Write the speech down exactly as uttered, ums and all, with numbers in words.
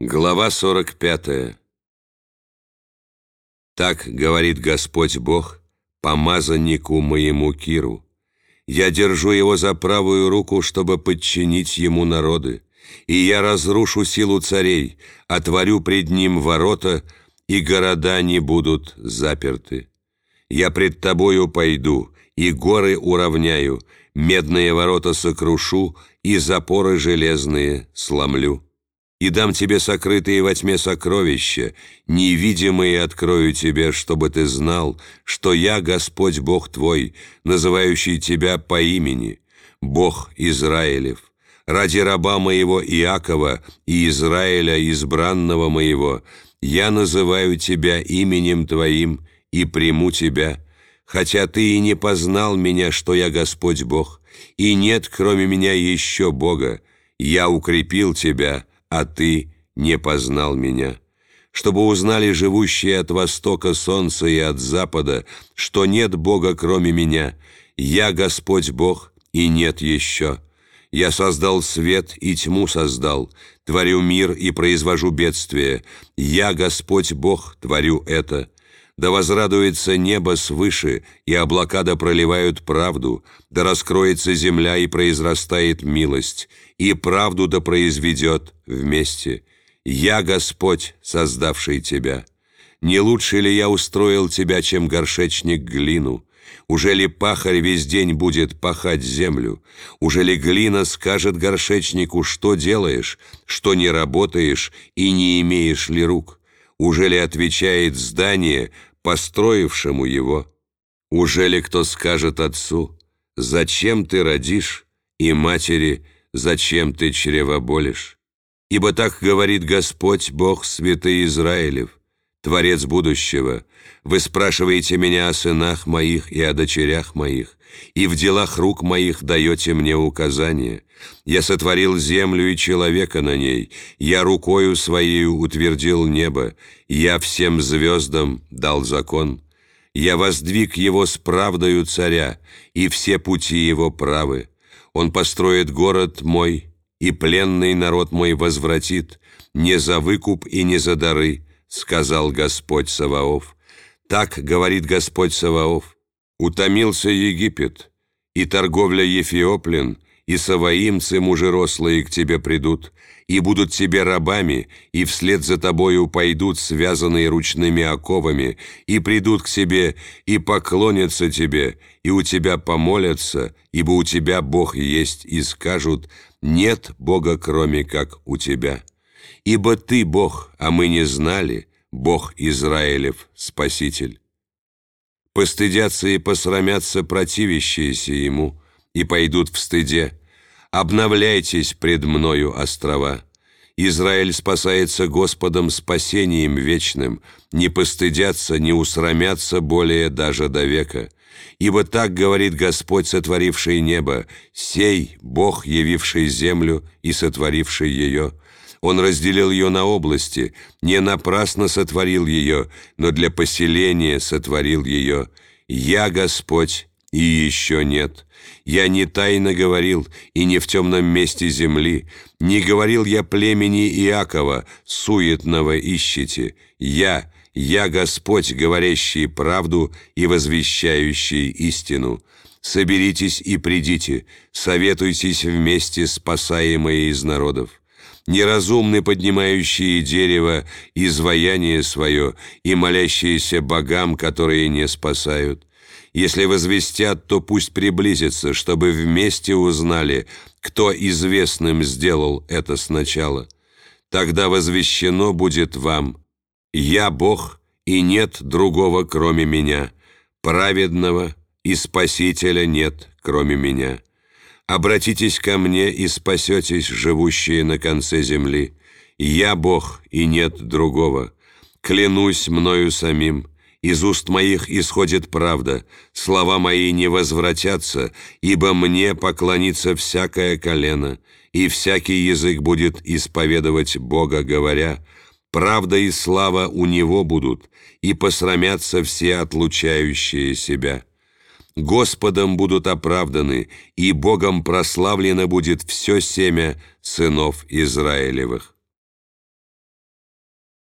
Глава сорок пятая. Так говорит Господь Бог помазаннику моему Киру: я держу его за правую руку, чтобы подчинить ему народы, и я разрушу силу царей, отворю пред ним ворота, и города не будут заперты. Я пред тобою пойду, и горы уравняю, медные ворота сокрушу, и запоры железные сломлю. И дам тебе сокрытые во тьме сокровища, невидимые открою тебе, чтобы ты знал, что я Господь Бог твой, называющий тебя по имени, Бог Израилев. Ради раба моего Иакова и Израиля, избранного моего, я называю тебя именем твоим и приму тебя, хотя ты и не познал меня, что я Господь Бог, и нет кроме меня еще Бога. Я укрепил тебя, а ты не познал меня. Чтобы узнали живущие от востока солнца и от запада, что нет Бога кроме меня. Я Господь Бог, и нет еще. Я создал свет и тьму создал, творю мир и произвожу бедствие. Я Господь Бог, творю это. Да возрадуется небо свыше, и облака да проливают правду, да раскроется земля и произрастает милость, и правду да произведет вместе. Я Господь, создавший тебя. Не лучше ли я устроил тебя, чем горшечник глину? Уже ли пахарь весь день будет пахать землю? Уже ли глина скажет горшечнику, что делаешь, что не работаешь и не имеешь ли рук? Уже ли отвечает здание построившему его? Уже ли кто скажет отцу: зачем ты родишь, и матери: зачем ты чревоболишь? Ибо так говорит Господь Бог святый Израилев, Творец будущего: вы спрашиваете меня о сынах моих и о дочерях моих, и в делах рук моих даете мне указания. Я сотворил землю и человека на ней, я рукою своею утвердил небо, я всем звездам дал закон. Я воздвиг его с правдою царя, и все пути его правы. Он построит город мой, и пленный народ мой возвратит, не за выкуп и не за дары, сказал Господь Саваоф. Так говорит Господь Саваоф: утомился Египет, и торговля ефиоплен, и саваимцы мужерослые к тебе придут, и будут тебе рабами, и вслед за тобою пойдут связанные ручными оковами, и придут к тебе, и поклонятся тебе, и у тебя помолятся, ибо у тебя Бог есть, и скажут: нет Бога, кроме как у тебя. Ибо ты Бог, а мы не знали, Бог Израилев, Спаситель. Постыдятся и посрамятся противящиеся ему, и пойдут в стыде. Обновляйтесь пред мною, острова. Израиль спасается Господом спасением вечным, не постыдятся, не усрамятся более даже до века. Ибо так говорит Господь, сотворивший небо, сей Бог, явивший землю и сотворивший ее. Он разделил ее на области, не напрасно сотворил ее, но для поселения сотворил ее. Я Господь, и еще нет. Я не тайно говорил, и не в темном месте земли. Не говорил я племени Иакова, суетного ищите. Я, я Господь, говорящий правду и возвещающий истину. Соберитесь и придите, советуйтесь вместе, спасаемые из народов. Неразумны поднимающие дерево изваяние свое и молящиеся богам, которые не спасают. Если возвестят, то пусть приблизятся, чтобы вместе узнали, кто известным сделал это сначала. Тогда возвещено будет вам: я Бог, и нет другого, кроме меня, праведного и Спасителя нет, кроме меня. Обратитесь ко мне и спасетесь, живущие на конце земли. Я Бог, и нет другого. Клянусь мною самим, из уст моих исходит правда, слова мои не возвратятся, ибо мне поклонится всякое колено, и всякий язык будет исповедовать Бога, говоря: правда и слава у Него будут, и посрамятся все отлучающие себя. Господом будут оправданы, и Богом прославлено будет все семя сынов Израилевых.